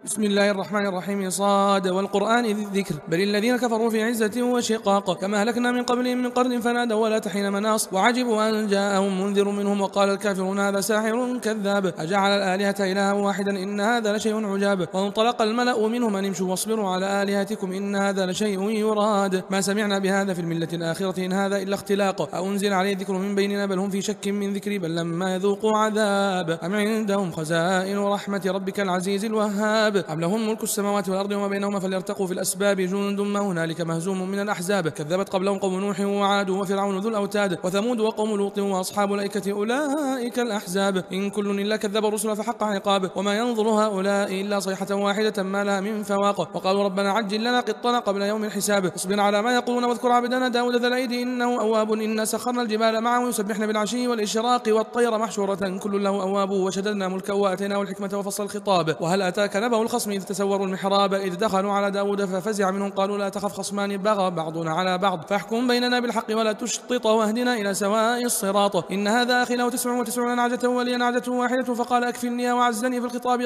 بسم الله الرحمن الرحيم. صاد والقرآن ذي الذكر بل الذين كفروا في عزة وشقاق كما أهلكنا من قبلهم من قرن فنادوا ولا تحين مناص وعجبوا أن جاءهم منذر منهم وقال الكافرون هذا ساحر كذاب أجعل الآلهة إلها واحدا إن هذا لشيء عجاب وانطلق الملأ منهم أن امشوا واصبروا على آلهتكم إن هذا لشيء يراد ما سمعنا بهذا في الملة الآخرة إن هذا إلا اختلاق أنزل عليه الذكر من بيننا بل هم في شك من ذكري بل لما يذوقوا عذاب أم عندهم خزائن رحمة ربك العزيز الوهاب أم لهم ملك السماوات والأرض وما بينهما فليرتقوا في الأسباب جند ما هنالك مهزوم من الأحزاب كذبت قبلهم قوم نوح وعاد وفرعون ذو الأوتاد وثمود وقوم لوط وأصحاب الأيكة أولئك الأحزاب إن كل إلا كذب الرسل فحق عقاب وما ينظر هؤلاء إلا صيحة واحدة ما لها من فواق وقالوا ربنا عجل لنا قطنا قبل يوم الحساب اصبر على ما يقولون واذكر عبدنا داود ذا الأيد إنه أواب إنا سخرنا الجبال معه يسبحن بالعشي والإشراق والطير محشورة كل له أواب وشددنا ملكا وآتيناه الحكمة وفصل الخطاب وهل أتاك نبأ الخصم إذ تسوروا المحراب إذ دخلوا على داود ففزع منهم قالوا لا تخف خصمان بغى بعضنا على بعض فاحكم بيننا بالحق ولا تشطط واهدنا إلى سواء الصراط إن هذا أخي له 99 نعجة ولي نعجة واحدة فقال أكفلني وعزني في الخطاب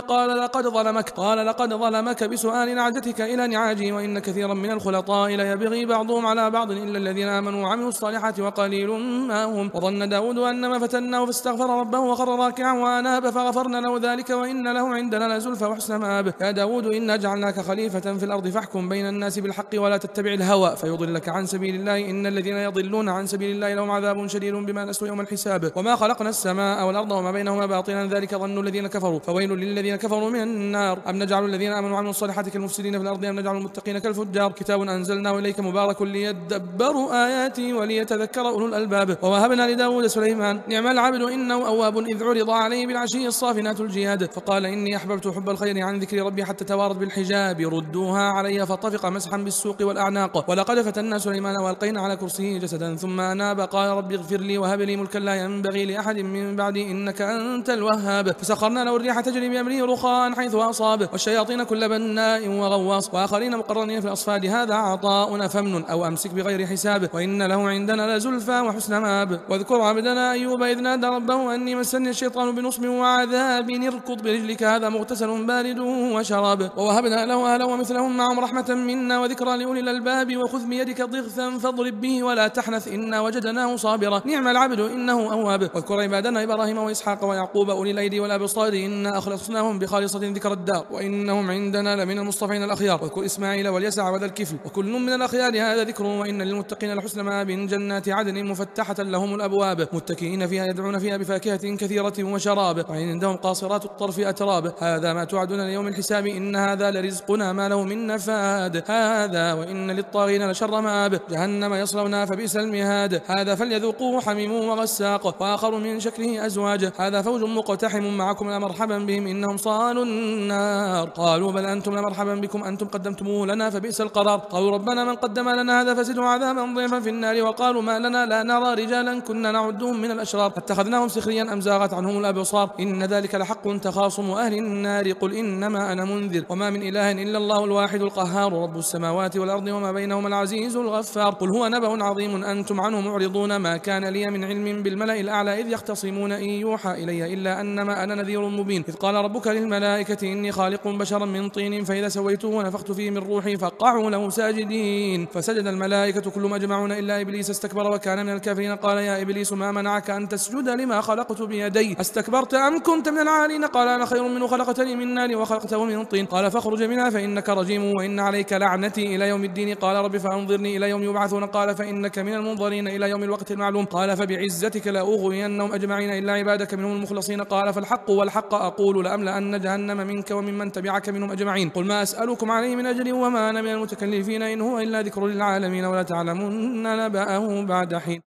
قال لقد ظلمك بسؤال نعجتك إلى نعاجي وإن كثيرا من الخلطاء ليبغي بعضهم على بعض إلا الذين آمنوا وعملوا الصالحات وقليل ما هم وظن داود أنما فتناه فاستغفر ربه وخر راكعا وأناب فغفرنا له ذلك وإن له عندنا لزلفى وحسن مآب يا داود إنا جعلناك خليفة في الأرض فاحكم بين الناس بالحق ولا تتبع الهوى فيضلك عن سبيل الله إن الذين يضلون عن سبيل الله لهم عذاب شديد بما نسوا يوم الحساب وما خلقنا السماء والأرض وما بينهما باطلا ذلك ظن الذين كفروا فويل للذين كفروا من النار أم نجعل الذين آمنوا وعملوا الصالحات كالمفسدين في الأرض أم نجعل المتقين كالفجار كتاب أنزلناه إليك مبارك ليدبروا آياته وليتذكر أولو الألباب ووهبنا لداود سليمان نعم العبد إنه أواب إذ عرض عليه بالعشي الصافنات الجياد فقال إني أحببت حب الخير عن ذكر ربي حتى توارت بالحجاب ردوها علي فطفق مسحا بالسوق والأعناق ولقد فتنا سليمان والقينا على كرسيه جسدا ثم أناب قال رب اغفر لي وهب لي ملكا لا ينبغي لأحد من بعدي إنك أنت الوهاب فسخرنا له الريح تجري بأمره رخاء حيث أصاب والشياطين كل بناء وغواص وآخرين مقرنين في الأصفاد هذا عطاؤنا فمن أو أمسك بغير حساب وإن له عندنا لزلفى وحسن مآب واذكر عبدنا أيوب إذ نادى ربه أني مسني الشيطان بنصب وعذاب اركض برجلك هذا مغتسل بارد وشراب ووهبنا له أهلا ومثلهم معهم رحمة منا وذكرى لأولي الألباب وخذ بيدك ضغثا فاضرب به ولا تحنث إنا وجدناه صابرا نعم العبد إنه أواب واذكر عبادنا إبراهيم وإسحاق ويعقوب أولي الأيدي والأبصار إنا أخلصناهم بخالصة ذكر الدار وإنهم عندنا لمن المصطفين الأخيار واذكر إسماعيل واليسع وذا الكفل وكل من الأخيار هذا ذكر وإن للمتقين لحسن مآب جنات عدن مفتحة لهم الأبواب متكئين فيها يدعون فيها بفاكهة كثيرة وشراب وعندهم قاصرات الطرف أتراب هذا ما توعدون ليوم الحساب إن هذا لرزقنا ما له من نفاد هذا وإن للطاغين لشر مآب جهنم يصلونها فبئس المهاد هذا فليذوقوه حميم وغساق وآخر من شكله أزواج هذا فوج مقتحم معكم لمرحبا بهم إنهم صالوا النار قالوا بل أنتم لمرحبا بكم أنتم قدمتموه لنا فبئس القرار قالوا ربنا من قدم لنا هذا فزده عذابا ضيفا في النار وقالوا ما لنا لا نرى رجالا كنا نعدهم من الأشرار اتخذناهم سخريا أم زاغت عنهم الأبصار إن ذلك لحق تخاصم أهل النار قل إنما أنا منذر وما من إله إلا الله الواحد القهار رب السماوات والأرض وما بينهما العزيز الغفار قل هو نبأ عظيم أنتم عنه معرضون ما كان لي من علم بالملأ الأعلى إذ يختصمون إن يوحى إلي إلا أنما أنا نذير مبين إذ قال ربك للملائكة إني خالق بشرا من طين فإذا سويته ونفخت فيه من روحي فقعوا له ساجدين فسجد الملائكة كلهم أجمعون إلا إبليس استكبر وكان من الكافرين قال يا إبليس ما منعك أن تسجد لما خلقت بيدي أستكبرت أم كنت من العالين قال أنا خير منه خلقتني من نار وخلقته من طين قال فاخرج منها فإنك رجيم وإن عليك لعنتي إلى يوم الدين قال رب فأنظرني إلى يوم يبعثون قال فإنك من المنظرين إلى يوم الوقت المعلوم قال فبعزتك لأغوينهم أجمعين إلا عبادك منهم المخلصين قال فالحق والحق أقول لأملأن جهنم منك وممن تبعك منهم أجمعين قل ما أسألكم عليه من أجر وما أنا من المتكلفين إن هو إلا ذكر للعالمين ولا تعلمون نبأه بعد حين